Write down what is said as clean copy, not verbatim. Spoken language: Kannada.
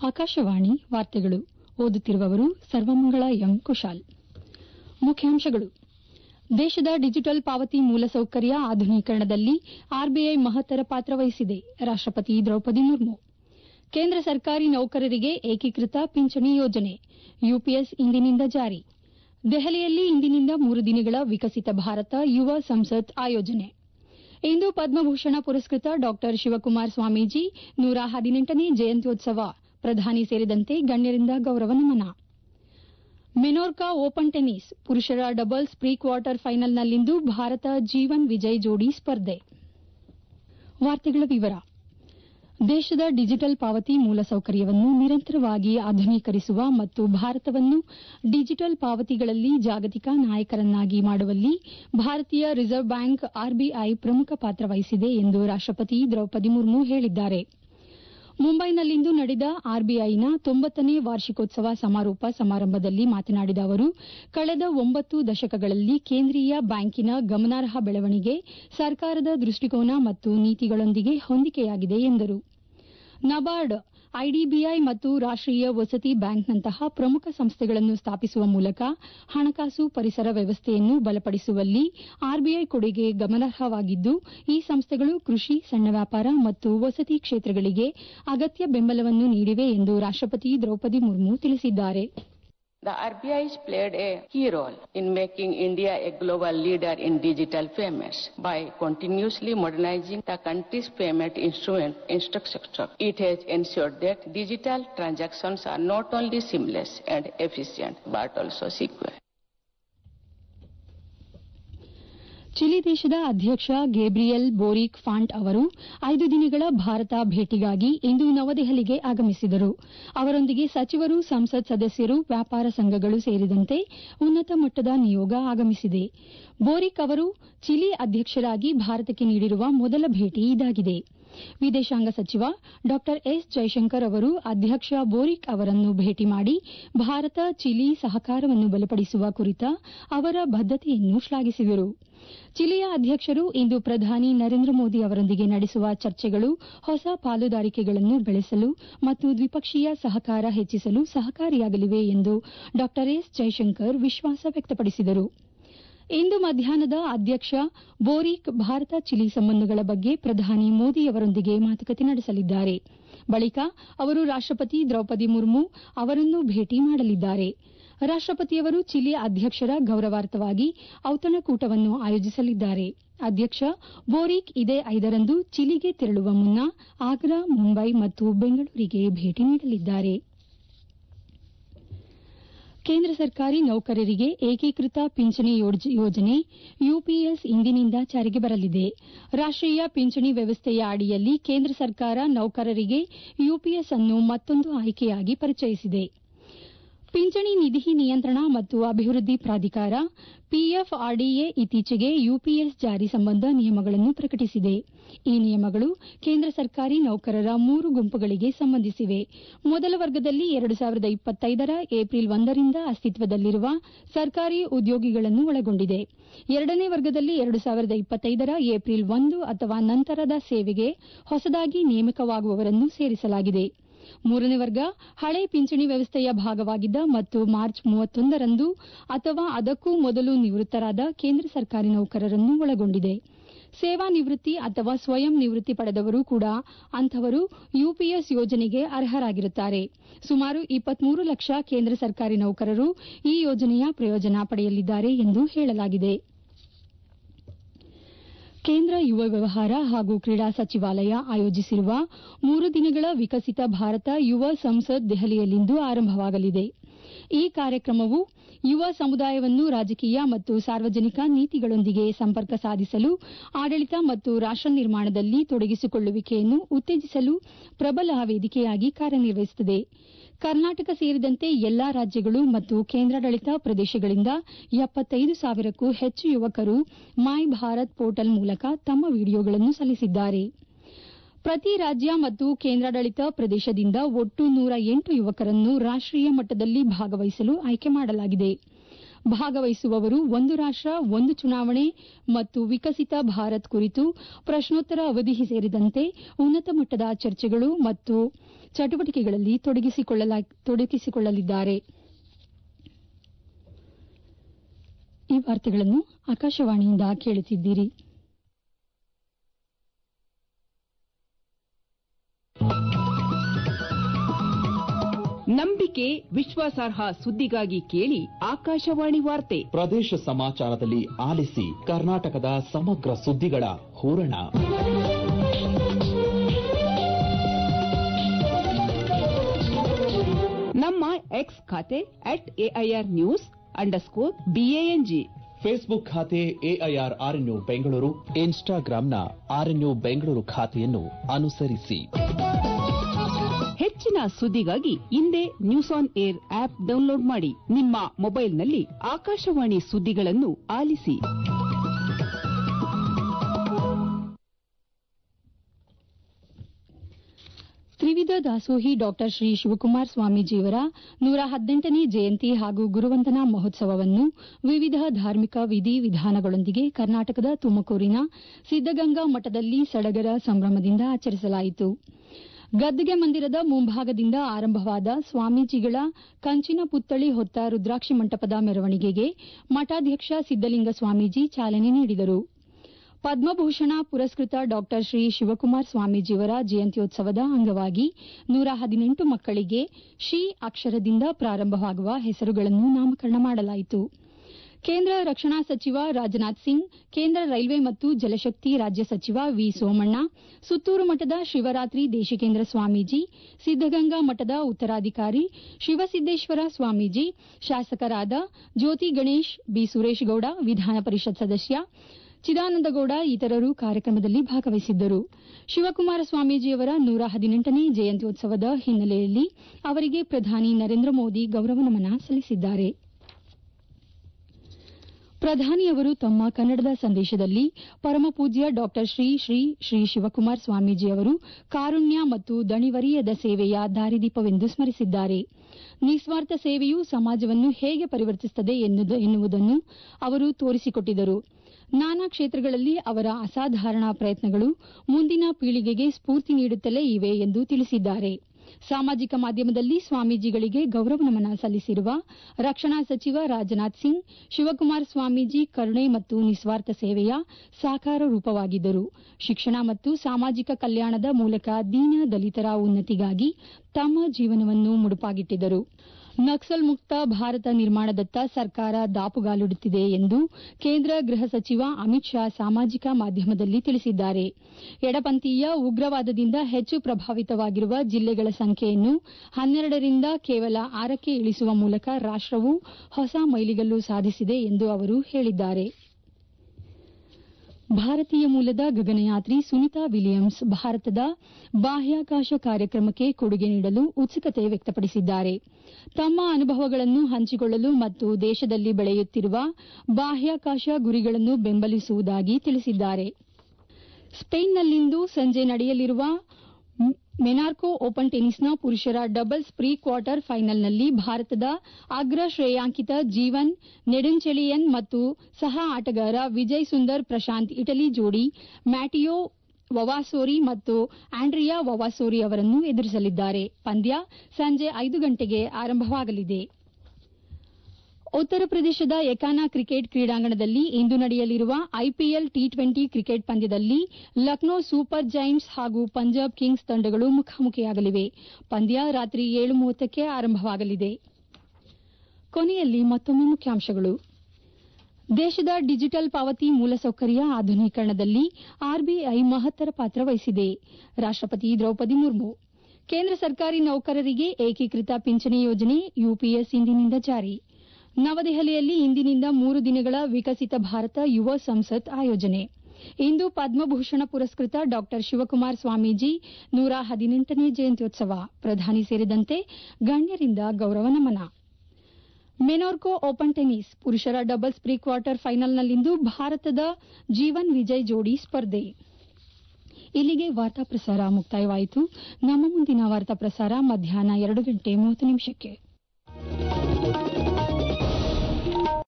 ಆಕಾಶವಾಣಿ ವಾರ್ತೆಗಳು ಓದುತ್ತಿರುವವರು ಸರ್ವಮಂಗಳ ಎಂ ಕುಶಾಲ್. ಮುಖ್ಯಾಂಶಗಳು. ದೇಶದ ಡಿಜಿಟಲ್ ಪಾವತಿ ಮೂಲಸೌಕರ್ಯ ಆಧುನೀಕರಣದಲ್ಲಿ ಆರ್ಬಿಐ ಮಹತ್ತರ ಪಾತ್ರ ವಹಿಸಿದೆ. ರಾಷ್ಟಪತಿ ದ್ರೌಪದಿ ಮುರ್ಮು. ಕೇಂದ್ರ ಸರ್ಕಾರಿ ನೌಕರರಿಗೆ ಏಕೀಕೃತ ಪಿಂಚಣಿ ಯೋಜನೆ ಯುಪಿಎಸ್ ಇಂದಿನಿಂದ ಜಾರಿ. ದೆಹಲಿಯಲ್ಲಿ ಇಂದಿನಿಂದ 3 ದಿನಗಳ ವಿಕಸಿತ ಭಾರತ ಯುವ ಸಂಸತ್ ಆಯೋಜನೆ. ಇಂದು ಪದ್ಮಭೂಷಣ ಪುರಸ್ಕೃತ ಡಾ ಶಿವಕುಮಾರ ಸ್ವಾಮೀಜಿ 118ನೇ ಜಯಂತ್ಯೋತ್ಸವ. ಪ್ರಧಾನಿ ಸೇರಿದಂತೆ ಗಣ್ಯರಿಂದ ಗೌರವ ನಮನ. ಮೆನೋರ್ಕಾ ಓಪನ್ ಟೆನಿಸ್ ಪುರುಷರ ಡಬಲ್ಸ್ ಪ್ರೀ ಕ್ವಾರ್ಟರ್ ಫೈನಲ್ನಲ್ಲಿಂದು ಭಾರತ ಜೀವನ್ ವಿಜಯ್ ಜೋಡಿ ಸ್ಪರ್ಧೆ. ದೇಶದ ಡಿಜಿಟಲ್ ಪಾವತಿ ಮೂಲಸೌಕರ್ಯವನ್ನು ನಿರಂತರವಾಗಿ ಆಧುನೀಕರಿಸುವ ಮತ್ತು ಭಾರತವನ್ನು ಡಿಜಿಟಲ್ ಪಾವತಿಗಳಲ್ಲಿ ಜಾಗತಿಕ ನಾಯಕರನ್ನಾಗಿ ಮಾಡುವಲ್ಲಿ ಭಾರತೀಯ ರಿಸರ್ವ್ ಬ್ಯಾಂಕ್ ಆರ್ಬಿಐ ಪ್ರಮುಖ ಪಾತ್ರ ವಹಿಸಿದೆ ಎಂದು ರಾಷ್ಟಪತಿ ದ್ರೌಪದಿ ಮುರ್ಮು ಹೇಳಿದ್ದಾರೆ. ಮುಂಬೈನಲ್ಲಿಂದು ನಡೆದ ಆರ್ಬಿಐನ 90ನೇ ವಾರ್ಷಿಕೋತ್ಸವ ಸಮಾರೋಪ ಸಮಾರಂಭದಲ್ಲಿ ಮಾತನಾಡಿದ ಅವರು, ಕಳೆದ 9 ದಶಕಗಳಲ್ಲಿ ಕೇಂದ್ರೀಯ ಬ್ಯಾಂಕಿನ ಗಮನಾರ್ಹ ಬೆಳವಣಿಗೆ ಸರ್ಕಾರದ ದೃಷ್ಟಿಕೋನ ಮತ್ತು ನೀತಿಗಳೊಂದಿಗೆ ಹೊಂದಿಕೆಯಾಗಿದೆ ಎಂದರು. ನಬಾರ್ಡ್, ಐಡಿಬಿಐ ಮತ್ತು ರಾಷ್ಟೀಯ ವಸತಿ ಬ್ಯಾಂಕ್ನಂತಹ ಪ್ರಮುಖ ಸಂಸ್ಥೆಗಳನ್ನು ಸ್ಥಾಪಿಸುವ ಮೂಲಕ ಹಣಕಾಸು ಪರಿಸರ ವ್ಯವಸ್ಥೆಯನ್ನು ಬಲಪಡಿಸುವಲ್ಲಿ ಆರ್ಬಿಐ ಕೊಡುಗೆ ಗಮನಾರ್ಹವಾಗಿದ್ದು, ಈ ಸಂಸ್ಥೆಗಳು ಕೃಷಿ, ಸಣ್ಣ ವ್ಯಾಪಾರ ಮತ್ತು ವಸತಿ ಕ್ಷೇತ್ರಗಳಿಗೆ ಅಗತ್ಯ ಬೆಂಬಲವನ್ನು ನೀಡಿವೆ ಎಂದು ರಾಷ್ಟಪತಿ ದ್ರೌಪದಿ ಮುರ್ಮು ತಿಳಿಸಿದ್ದಾರೆ. The RBI has played a key role in making India a global leader in digital payments by continuously modernizing the country's payment infrastructure. It has ensured that digital transactions are not only seamless and efficient but also secure. Chile ದೇಶದ ಅಧ್ಯಕ್ಷ ಗೇಬ್ರಿಯಲ್ ಬೋರಿಕ್ ಫಾಂಟ್ ಅವರು 5 ದಿನಗಳ ಭಾರತ ಭೇಟಿಗಾಗಿ ಇಂದು ನವದೆಹಲಿಗೆ ಆಗಮಿಸಿದರು. ಅವರೊಂದಿಗೆ ಸಚಿವರು, ಸಂಸತ್ ಸದಸ್ಯರು, ವ್ಯಾಪಾರ ಸಂಘಗಳು ಸೇರಿದಂತೆ ಉನ್ನತ ಮಟ್ಟದ ನಿಯೋಗ ಆಗಮಿಸಿದೆ. ಬೋರಿಕ್ ಅವರು ಚಿಲಿ ಅಧ್ಯಕ್ಷರಾಗಿ ಭಾರತಕ್ಕೆ ನೀಡಿರುವ ಮೊದಲ ಭೇಟಿ ಇದಾಗಿದೆ. ವಿದೇಶಾಂಗ ಸಚಿವ ಡಾ ಎಸ್ ಜೈಶಂಕರ್ ಅವರು ಅಧ್ಯಕ್ಷ ಬೋರಿಕ್ ಅವರನ್ನು ಭೇಟಿ ಮಾಡಿ ಭಾರತ ಚಿಲಿ ಸಹಕಾರವನ್ನು ಬಲಪಡಿಸುವ ಕುರಿತ ಅವರ ಬದ್ದತೆಯನ್ನು ಶ್ಲಾಘಿಸಿದರು. ಚಿಲಿಯ ಅಧ್ಯಕ್ಷರು ಇಂದು ಪ್ರಧಾನಿ ನರೇಂದ್ರ ಮೋದಿ ಅವರೊಂದಿಗೆ ನಡೆಸುವ ಚರ್ಚೆಗಳು ಹೊಸ ಪಾಲುದಾರಿಕೆಗಳನ್ನು ಬೆಳೆಸಲು ಮತ್ತು ದ್ವಿಪಕ್ಷೀಯ ಸಹಕಾರ ಹೆಚ್ಚಿಸಲು ಸಹಕಾರಿಯಾಗಲಿವೆ ಎಂದು ಡಾ ಎಸ್ ಜೈಶಂಕರ್ ವಿಶ್ವಾಸ ವ್ಯಕ್ತಪಡಿಸಿದರು. ಇಂದು ಮಧ್ಯಾಹ್ನದ ಅಧ್ಯಕ್ಷ ಬೋರಿಕ್ ಭಾರತ ಚಿಲಿ ಸಂಬಂಧಗಳ ಬಗ್ಗೆ ಪ್ರಧಾನಿ ಮೋದಿ ಅವರೊಂದಿಗೆ ಮಾತುಕತೆ ನಡೆಸಲಿದ್ದಾರೆ. ಬಳಿಕ ಅವರು ರಾಷ್ಟಪತಿ ದ್ರೌಪದಿ ಮುರ್ಮು ಅವರನ್ನು ಭೇಟಿ ಮಾಡಲಿದ್ದಾರೆ. ರಾಷ್ಟಪತಿಯವರು ಚಿಲಿ ಅಧ್ಯಕ್ಷರ ಗೌರವಾರ್ಥವಾಗಿ ಔತಣಕೂಟವನ್ನು ಆಯೋಜಿಸಲಿದ್ದಾರೆ. ಅಧ್ಯಕ್ಷ ಬೋರಿಕ್ ಇದೇ 5ರಂದು ಚಿಲಿಗೆ ತೆರಳುವ ಮುನ್ನ ಆಗ್ರಾ, ಮುಂಬೈ ಮತ್ತು ಬೆಂಗಳೂರಿಗೆ ಭೇಟಿ ನೀಡಲಿದ್ದಾರೆ. ಕೇಂದ್ರ ಸರ್ಕಾರಿ ನೌಕರರಿಗೆ ಏಕೀಕೃತ ಪಿಂಚಣಿ ಯೋಜನೆ ಯುಪಿಎಸ್ ಇಂದಿನಿಂದ ಜಾರಿಗೆ ಬರಲಿದೆ. ರಾಷ್ಟೀಯ ಪಿಂಚಣಿ ವ್ಯವಸ್ಥೆಯ ಅಡಿಯಲ್ಲಿ ಕೇಂದ್ರ ಸರ್ಕಾರ ನೌಕರರಿಗೆ ಯುಪಿಎಸ್ ಅನ್ನು ಮತ್ತೊಂದು ಆಯ್ಕೆಯಾಗಿ ಪರಿಚಯಿಸಿದೆ. ಪಿಂಚಣಿ ನಿಧಿ ನಿಯಂತ್ರಣ ಮತ್ತು ಅಭಿವೃದ್ಧಿ ಪ್ರಾಧಿಕಾರ ಪಿಎಫ್ಆರ್ಡಿಎ ಇತ್ತೀಚೆಗೆ ಯುಪಿಎಸ್ ಜಾರಿ ಸಂಬಂಧ ನಿಯಮಗಳನ್ನು ಪ್ರಕಟಿಸಿದೆ. ಈ ನಿಯಮಗಳು ಕೇಂದ್ರ ಸರ್ಕಾರಿ ನೌಕರರ 3 ಗುಂಪುಗಳಿಗೆ ಸಂಬಂಧಿಸಿವೆ. ಮೊದಲ ವರ್ಗದಲ್ಲಿ 2025ರ ಏಪ್ರಿಲ್ 1ರಿಂದ ಅಸ್ತಿತ್ವದಲ್ಲಿರುವ ಸರ್ಕಾರಿ ಉದ್ಯೋಗಿಗಳನ್ನು ಒಳಗೊಂಡಿದೆ. ಎರಡನೇ ವರ್ಗದಲ್ಲಿ 2025ರ ಏಪ್ರಿಲ್ 1 ಅಥವಾ ನಂತರದ ಸೇವೆಗೆ ಹೊಸದಾಗಿ ನೇಮಕವಾಗುವವರನ್ನು ಸೇರಿಸಲಾಗಿದೆ. ಮೂರನೇ ವರ್ಗ ಹಳೆ ಪಿಂಚಣಿ ವ್ಯವಸ್ಥೆಯ ಭಾಗವಾಗಿದ್ದ ಮತ್ತು ಮಾರ್ಚ್ 31ರಂದು ಅಥವಾ ಅದಕ್ಕೂ ಮೊದಲು ನಿವೃತ್ತರಾದ ಕೇಂದ್ರ ಸರ್ಕಾರಿ ನೌಕರರನ್ನು ಒಳಗೊಂಡಿದೆ. ಸೇವಾ ನಿವೃತ್ತಿ ಅಥವಾ ಸ್ವಯಂ ನಿವೃತ್ತಿ ಪಡೆದವರು ಕೂಡ ಅಂಥವರು ಯುಪಿಎಸ್ ಯೋಜನೆಗೆ ಅರ್ಹರಾಗಿರುತ್ತಾರೆ. ಸುಮಾರು 23 ಲಕ್ಷ ಕೇಂದ್ರ ಸರ್ಕಾರಿ ನೌಕರರು ಈ ಯೋಜನೆಯ ಪ್ರಯೋಜನ ಪಡೆಯಲಿದ್ದಾರೆ ಎಂದು ಹೇಳಲಾಗಿದೆ. ಕೇಂದ್ರ ಯುವ ವ್ಯವಹಾರ ಹಾಗೂ ಕ್ರೀಡಾ ಸಚಿವಾಲಯ ಆಯೋಜಿಸಿರುವ 3 ದಿನಗಳ ವಿಕಸಿತ ಭಾರತ ಯುವ ಸಂಸತ್ ದೆಹಲಿಯಲ್ಲಿಂದು ಆರಂಭವಾಗಲಿದೆ. ಈ ಕಾರ್ಯಕ್ರಮವು ಯುವ ಸಮುದಾಯವನ್ನು ರಾಜಕೀಯ ಮತ್ತು ಸಾರ್ವಜನಿಕ ನೀತಿಗಳೊಂದಿಗೆ ಸಂಪರ್ಕ ಸಾಧಿಸಲು, ಆಡಳಿತ ಮತ್ತು ರಾಷ್ಟ ನಿರ್ಮಾಣದಲ್ಲಿ ತೊಡಗಿಸಿಕೊಳ್ಳುವಿಕೆಯನ್ನು ಉತ್ತೇಜಿಸಲು ಪ್ರಬಲ ವೇದಿಕೆಯಾಗಿ ಕಾರ್ಯನಿರ್ವಹಿಸುತ್ತದೆ. ಕರ್ನಾಟಕ ಸೇರಿದಂತೆ ಎಲ್ಲಾ ರಾಜ್ಯಗಳು ಮತ್ತು ಕೇಂದ್ರಾಡಳಿತ ಪ್ರದೇಶಗಳಿಂದ 75,000ಕ್ಕೂ ಹೆಚ್ಚು ಯುವಕರು ಮೈ ಭಾರತ್ ಪೋರ್ಟಲ್ ಮೂಲಕ ತಮ್ಮ ವಿಡಿಯೋಗಳನ್ನು ಸಲ್ಲಿಸಿದ್ದಾರೆ. ಪ್ರತಿ ರಾಜ್ಯ ಮತ್ತು ಕೇಂದ್ರಾಡಳಿತ ಪ್ರದೇಶದಿಂದ ಒಟ್ಟು 108 ಯುವಕರನ್ನು ರಾಷ್ಟೀಯ ಮಟ್ಟದಲ್ಲಿ ಭಾಗವಹಿಸಲು ಆಯ್ಕೆ ಮಾಡಲಾಗಿದೆ. ಭಾಗವಹಿಸುವವರು ಒಂದು ರಾಷ್ಟ್ರ ಒಂದು ಚುನಾವಣೆ ಮತ್ತು ವಿಕಸಿತ ಭಾರತ್ ಕುರಿತು ಪ್ರಶ್ನೋತ್ತರ ಅವಧಿ ಸೇರಿದಂತೆ ಉನ್ನತ ಮಟ್ಟದ ಚರ್ಚೆಗಳು ಮತ್ತು ಚಟುವಟಿಕೆಗಳಲ್ಲಿ ತೊಡಗಿಸಿಕೊಳ್ಳಲಿದ್ದಾರೆ. ಈ ವಾರ್ತೆಗಳನ್ನು ಆಕಾಶವಾಣಿಯಿಂದ ಕೇಳುತ್ತಿದ್ದೀರಿ. ನಂಬಿಕೆ, ವಿಶ್ವಾಸಾರ್ಹ ಸುದ್ದಿಗಾಗಿ ಕೇಳಿ ಆಕಾಶವಾಣಿ ವಾರ್ತೆ. ಪ್ರದೇಶ ಸಮಾಚಾರದಲ್ಲಿ ಆಲಿಸಿ ಕರ್ನಾಟಕದ ಸಮಗ್ರ ಸುದ್ದಿಗಳ ಹೂರಣ. ನಮ್ಮ ಎಕ್ಸ್ ಖಾತೆ @AIR_News_ BANG, ಫೇಸ್ಬುಕ್ ಖಾತೆ AIR_RNU ಬೆಂಗಳೂರು, ಇನ್ಸ್ಟಾಗ್ರಾಂನ RNU ಬೆಂಗಳೂರು ಖಾತೆಯನ್ನು ಅನುಸರಿಸಿ. ಹೆಚ್ಚಿನ ಸುದ್ದಿಗಾಗಿ ಇಂದೇ news on air app download ಮಾಡಿ. ನಿಮ್ಮ ಮೊಬೈಲ್ನಲ್ಲಿ ಆಕಾಶವಾಣಿ ಸುದ್ದಿಗಳನ್ನು ಆಲಿಸಿ. ತ್ರಿವಿಧ ದಾಸೋಹಿ ಡಾ ಶ್ರೀ ಶಿವಕುಮಾರ ಸ್ವಾಮೀಜಿಯವರ 118ನೇ ಜಯಂತಿ ಹಾಗೂ ಗುರುವಂದನಾ ಮಹೋತ್ಸವವನ್ನು ವಿವಿಧ ಧಾರ್ಮಿಕ ವಿಧಿ-ವಿಧಾನಗಳೊಂದಿಗೆ ಕರ್ನಾಟಕದ ತುಮಕೂರಿನ ಸಿದ್ದಗಂಗಾ ಮಠದಲ್ಲಿ ಸಡಗರ ಸಂಭ್ರಮದಿಂದ ಆಚರಿಸಲಾಯಿತು. ಗದ್ದುಗೆ ಮಂದಿರದ ಮುಂಭಾಗದಿಂದ ಆರಂಭವಾದ ಸ್ವಾಮೀಜಿಗಳ ಕಂಚಿನ ಪುತ್ಥಳಿ ಹೊತ್ತ ರುದ್ರಾಕ್ಷಿ ಮಂಟಪದ ಮೆರವಣಿಗೆಗೆ ಮಠಾಧ್ಯಕ್ಷ ಸಿದ್ದಲಿಂಗ ಸ್ವಾಮೀಜಿ ಚಾಲನೆ ನೀಡಿದರು. ಪದ್ಮಭೂಷಣ ಪುರಸ್ಕೃತ ಡಾ ಶ್ರೀ ಶಿವಕುಮಾರ ಸ್ವಾಮೀಜಿಯವರ ಜಯಂತ್ಯೋತ್ಸವದ ಅಂಗವಾಗಿ 118 ಮಕ್ಕಳಿಗೆ ಶಿ ಅಕ್ಷರದಿಂದ ಪ್ರಾರಂಭವಾಗುವ ಹೆಸರುಗಳನ್ನು ನಾಮಕರಣ ಮಾಡಲಾಯಿತು. ಕೇಂದ್ರ ರಕ್ಷಣಾ ಸಚಿವ ರಾಜನಾಥ್ ಸಿಂಗ್, ಕೇಂದ್ರ ರೈಲ್ವೆ ಮತ್ತು ಜಲಶಕ್ತಿ ರಾಜ್ಯ ಸಚಿವ ವಿ ಸೋಮಣ್ಣ, ಸುತ್ತೂರು ಮಠದ ಶಿವರಾತ್ರಿ ದೇಶಿಕೇಂದ್ರ ಸ್ವಾಮೀಜಿ, ಸಿದ್ದಗಂಗಾ ಮಠದ ಉತ್ತರಾಧಿಕಾರಿ ಶಿವಸಿದ್ದೇಶ್ವರ ಸ್ವಾಮೀಜಿ, ಶಾಸಕರಾದ ಜ್ಯೋತಿ ಗಣೇಶ್, ಬಿ ಸುರೇಶ್ ಗೌಡ, ವಿಧಾನ ಪರಿಷತ್ ಸದಸ್ಯ ಚಿದಾನಂದಗೌಡ ಇತರರು ಕಾರ್ಯಕ್ರಮದಲ್ಲಿ ಭಾಗವಹಿಸಿದ್ದರು. ಶಿವಕುಮಾರ ಸ್ವಾಮೀಜಿಯವರ 118ನೇ ಜಯಂತ್ಯೋತ್ಸವದ ಹಿನ್ನೆಲೆಯಲ್ಲಿ ಅವರಿಗೆ ಪ್ರಧಾನಿ ನರೇಂದ್ರ ಮೋದಿ ಗೌರವ ನಮನ ಸಲ್ಲಿಸಿದ್ದಾರೆ. ಪ್ರಧಾನಿಯವರು ತಮ್ಮ ಕನ್ನಡದ ಸಂದೇಶದಲ್ಲಿ ಪರಮಪೂಜ್ಯ ಡಾ ಶ್ರೀ ಶ್ರೀ ಶ್ರೀ ಶಿವಕುಮಾರ ಸ್ವಾಮೀಜಿಯವರು ಕಾರುಣ್ಯ ಮತ್ತು ದಣಿವರಿಯದ ಸೇವೆಯ ದಾರಿದೀಪವೆಂದು ಸ್ಮರಿಸಿದ್ದಾರೆ. ನಿಸ್ವಾರ್ಥ ಸೇವೆಯು ಸಮಾಜವನ್ನು ಹೇಗೆ ಪರಿವರ್ತಿಸುತ್ತದೆ ಎನ್ನುವುದನ್ನು ಅವರು ತೋರಿಸಿಕೊಟ್ಟಿದ್ದರು. ನಾನಾ ಕ್ಷೇತ್ರಗಳಲ್ಲಿ ಅವರ ಅಸಾಧಾರಣ ಪ್ರಯತ್ನಗಳು ಮುಂದಿನ ಪೀಳಿಗೆಗೆ ಸ್ಫೂರ್ತಿ ನೀಡುತ್ತಲೇ ಇವೆ ಎಂದು ತಿಳಿಸಿದ್ದಾರೆ. ಸಾಮಾಜಿಕ ಮಾಧ್ಯಮದಲ್ಲಿ ಸ್ವಾಮೀಜಿಗಳಿಗೆ ಗೌರವ ನಮನ ಸಲ್ಲಿಸಿರುವ ರಕ್ಷಣಾ ಸಚಿವ ರಾಜನಾಥ್ ಸಿಂಗ್, ಶಿವಕುಮಾರ ಸ್ವಾಮೀಜಿ ಕರುಣೆ ಮತ್ತು ನಿಸ್ವಾರ್ಥ ಸೇವೆಯ ಸಾಕಾರ ರೂಪವಾಗಿದ್ದರು. ಶಿಕ್ಷಣ ಮತ್ತು ಸಾಮಾಜಿಕ ಕಲ್ಯಾಣದ ಮೂಲಕ ದೀನ ದಲಿತರ ಉನ್ನತಿಗಾಗಿ ತಮ್ಮ ಜೀವನವನ್ನು ಮುಡುಪಾಗಿಟ್ಟಿದ್ದರು. ನಕ್ಸಲ್ ಮುಕ್ತ ಭಾರತ ನಿರ್ಮಾಣದತ್ತ ಸರ್ಕಾರ ದಾಪುಗಾಲಿಡುತ್ತಿದೆ ಎಂದು ಕೇಂದ್ರ ಗೃಹ ಸಚಿವ ಅಮಿತ್ ಶಾ ಸಾಮಾಜಿಕ ಮಾಧ್ಯಮದಲ್ಲಿ ತಿಳಿಸಿದ್ದಾರೆ. ಎಡಪಂಥೀಯ ಉಗ್ರವಾದದಿಂದ ಹೆಚ್ಚು ಪ್ರಭಾವಿತವಾಗಿರುವ ಜಿಲ್ಲೆಗಳ ಸಂಖ್ಯೆಯನ್ನು 12ರಿಂದ ಕೇವಲ 6ಕ್ಕೆ ಇಳಿಸುವ ಮೂಲಕ ರಾಷ್ಟವು ಹೊಸ ಮೈಲಿಗಲ್ಲು ಸಾಧಿಸಿದೆ ಎಂದು ಅವರು ಹೇಳಿದ್ದಾರೆ. ಭಾರತೀಯ ಮೂಲದ ಗಗನಯಾತ್ರಿ ಸುನೀತಾ ವಿಲಿಯಮ್ಸ್ ಭಾರತದ ಬಾಹ್ಯಾಕಾಶ ಕಾರ್ಯಕ್ರಮಕ್ಕೆ ಕೊಡುಗೆ ನೀಡಲು ಉತ್ಸುಕತೆ ವ್ಯಕ್ತಪಡಿಸಿದ್ದಾರೆ. ತಮ್ಮ ಅನುಭವಗಳನ್ನು ಹಂಚಿಕೊಳ್ಳಲು ಮತ್ತು ದೇಶದಲ್ಲಿ ಬೆಳೆಯುತ್ತಿರುವ ಬಾಹ್ಯಾಕಾಶ ಗುರಿಗಳನ್ನು ಬೆಂಬಲಿಸುವುದಾಗಿ ತಿಳಿಸಿದ್ದಾರೆ. ಸ್ಪೇನ್ನಲ್ಲಿಂದು ಸಂಜೆ ನಡೆಯಲಿರುವ ಮೊನಾಕೊ ಓಪನ್ ಟೆನಿಸ್ನ ಪುರುಷರ ಡಬಲ್ಸ್ ಪ್ರೀ ಕ್ವಾರ್ಟರ್ ಫೈನಲ್ನಲ್ಲಿ ಭಾರತದ ಅಗ್ರ ಶ್ರೇಯಾಂಕಿತ ಜೀವನ್ ನೆಡುಂಚೆಳಿಯನ್ ಮತ್ತು ಸಹ ಆಟಗಾರ ವಿಜಯ್ ಸುಂದರ್ ಪ್ರಶಾಂತ್ ಇಟಲಿ ಜೋಡಿ ಮ್ಯಾಟಿಯೋ ವವಾಸೋರಿ ಮತ್ತು ಆಂಡ್ರಿಯಾ ವವಾಸೋರಿ ಅವರನ್ನು ಎದುರಿಸಲಿದ್ದಾರೆ. ಪಂದ್ಯ ಸಂಜೆ 5 ಗಂಟೆಗೆ ಆರಂಭವಾಗಲಿದೆ. ಉತ್ತರ ಪ್ರದೇಶದ ಯಕಾನಾ ಕ್ರಿಕೆಟ್ ಕ್ರೀಡಾಂಗಣದಲ್ಲಿ ಇಂದು ನಡೆಯಲಿರುವ ಐಪಿಎಲ್ ಟಿ20 ಕ್ರಿಕೆಟ್ ಪಂದ್ಯದಲ್ಲಿ ಲಕ್ನೋ ಸೂಪರ್ ಜೈಂಟ್ಸ್ ಹಾಗೂ ಪಂಜಾಬ್ ಕಿಂಗ್ಸ್ ತಂಡಗಳು ಮುಖಾಮುಖಿಯಾಗಲಿವೆ. ಪಂದ್ಯ ರಾತ್ರಿ 7:30ಕ್ಕೆ ಆರಂಭವಾಗಲಿದೆ. ಕೊನೆಯಲ್ಲಿ ಮತ್ತೊಮ್ಮೆ ಮುಖ್ಯಾಂಶಗಳು. ದೇಶದ ಡಿಜಿಟಲ್ ಪಾವತಿ ಮೂಲಸೌಕರ್ಯ ಆಧುನೀಕರಣದಲ್ಲಿ ಆರ್ಬಿಐ ಮಹತ್ತರ ಪಾತ್ರ ವಹಿಸಿದೆ. ರಾಷ್ಟಪತಿ ದ್ರೌಪದಿ ಮುರ್ಮು. ಕೇಂದ್ರ ಸರ್ಕಾರಿ ನೌಕರರಿಗೆ ಏಕೀಕೃತ ಪಿಂಚಣಿ ಯೋಜನೆ ಯುಪಿಎಸ್ ಇಂದಿನಿಂದ ಜಾರಿ. ನವದೆಹಲಿಯಲ್ಲಿ ಇಂದಿನಿಂದ 3 ದಿನಗಳ ವಿಕಸಿತ ಭಾರತ ಯುವ ಸಂಸತ್ ಆಯೋಜನೆ. ಇಂದು ಪದ್ಮಭೂಷಣ ಪುರಸ್ಕೃತ ಡಾ ಶಿವಕುಮಾರ ಸ್ವಾಮೀಜಿ 118ನೇ ಜಯಂತ್ಯೋತ್ಸವ. ಪ್ರಧಾನಿ ಸೇರಿದಂತೆ ಗಣ್ಯರಿಂದ ಗೌರವ ನಮನ. ಮೊನಾಕೊ ಓಪನ್ ಟೆನಿಸ್ ಪುರುಷರ ಡಬಲ್ಸ್ ಪ್ರೀ ಕ್ವಾರ್ಟರ್ ಫೈನಲ್ನಲ್ಲಿಂದು ಭಾರತದ ಜೀವನ್ ವಿಜಯ್ ಜೋಡಿ ಸ್ಪರ್ಧೆ. ಇಲ್ಲಿಗೆ ವಾರ್ತಾ ಪ್ರಸಾರ ಮುಕ್ತಾಯವಾಯಿತು. ನಮ್ಮ ಮುಂದಿನ ವಾರ್ತಾ ಪ್ರಸಾರ ಮಧ್ಯಾಹ್ನ 2:30 ನಿಮಿಷಕ್ಕೆ.